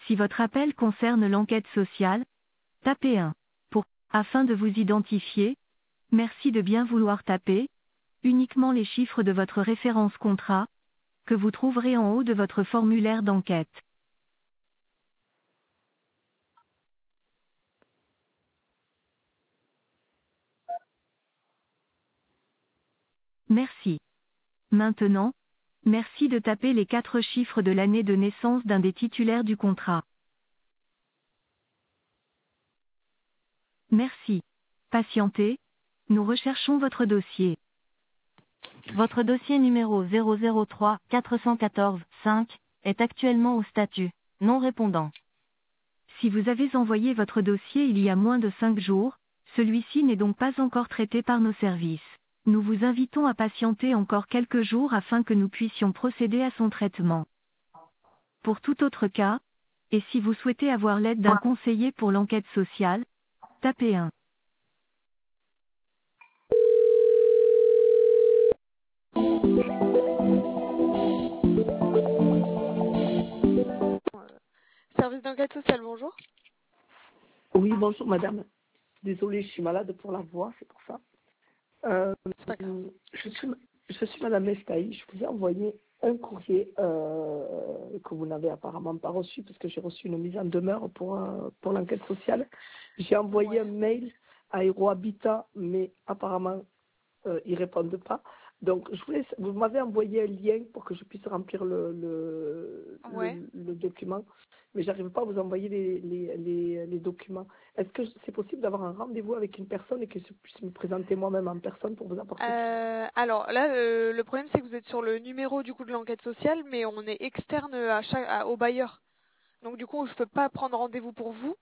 Si votre appel concerne l'enquête sociale, tapez 1. Afin de vous identifier, merci de bien vouloir taper uniquement les chiffres de votre référence contrat, que vous trouverez en haut de votre formulaire d'enquête. Merci. Maintenant, merci de taper les 4 chiffres de l'année de naissance d'un des titulaires du contrat. Merci. Patientez, nous recherchons votre dossier. Votre dossier numéro 003 414 5 est actuellement au statut non répondant. Si vous avez envoyé votre dossier il y a moins de 5 jours, celui-ci n'est donc pas encore traité par nos services. Nous vous invitons à patienter encore quelques jours afin que nous puissions procéder à son traitement. Pour tout autre cas, et si vous souhaitez avoir l'aide d'un conseiller pour l'enquête sociale, tapez 1. Service d'enquête sociale, bonjour. Oui, bonjour madame. Désolée, je suis malade pour la voix, c'est pour ça. C'est pas grave. Je suis madame Estaï. Je vous ai envoyé un courrier que vous n'avez apparemment pas reçu parce que j'ai reçu une mise en demeure pour l'enquête sociale. J'ai envoyé un mail à Aérohabitat, mais apparemment ils ne répondent pas. Donc, vous m'avez envoyé un lien pour que je puisse remplir le document, mais j'arrive pas à vous envoyer les documents. Est-ce que c'est possible d'avoir un rendez-vous avec une personne et que je puisse me présenter moi-même en personne pour vous apporter Alors là, le problème c'est que vous êtes sur le numéro du coup de l'enquête sociale, mais on est externe au bailleur. Donc du coup, je peux pas prendre rendez-vous pour vous.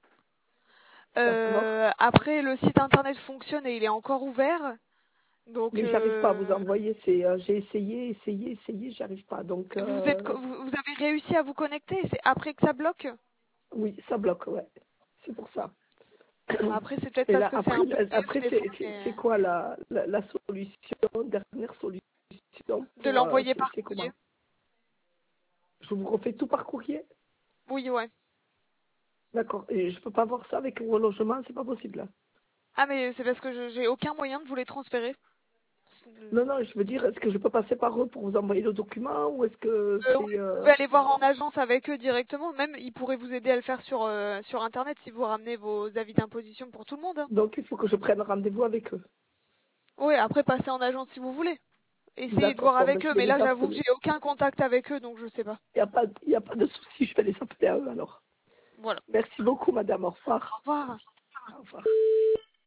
Après, le site internet fonctionne et il est encore ouvert. Donc, mais j'arrive pas à vous envoyer. J'ai essayé, j'y arrive pas. Donc vous avez réussi à vous connecter, c'est après que ça bloque? oui, ça bloque, ouais. C'est pour ça. Après, c'est peut-être Et parce là, que c'est un peu après c'est quoi la solution, dernière solution de l'envoyer par c'est courrier. comment? Je vous refais tout par courrier? Oui, ouais. D'accord. Et je peux pas voir ça avec mon logement, c'est pas possible là. Ah, mais c'est parce que j'ai aucun moyen de vous les transférer. Non, non, je veux dire, est-ce que je peux passer par eux pour vous envoyer le document ou est-ce que Oui, vous pouvez aller voir en agence avec eux directement. Même, ils pourraient vous aider à le faire sur Internet si vous ramenez vos avis d'imposition pour tout le monde. Hein. Donc il faut que je prenne rendez-vous avec eux. Oui, après, passez en agence si vous voulez. Essayez de D'accord, voir bon, ben, avec eux. je vais Mais là, les j'avoue que appeler. j'ai aucun contact avec eux, donc je sais pas. Il y a pas de souci, je vais les appeler à eux alors. Voilà. Merci beaucoup, madame. Au revoir. Au revoir. Au revoir.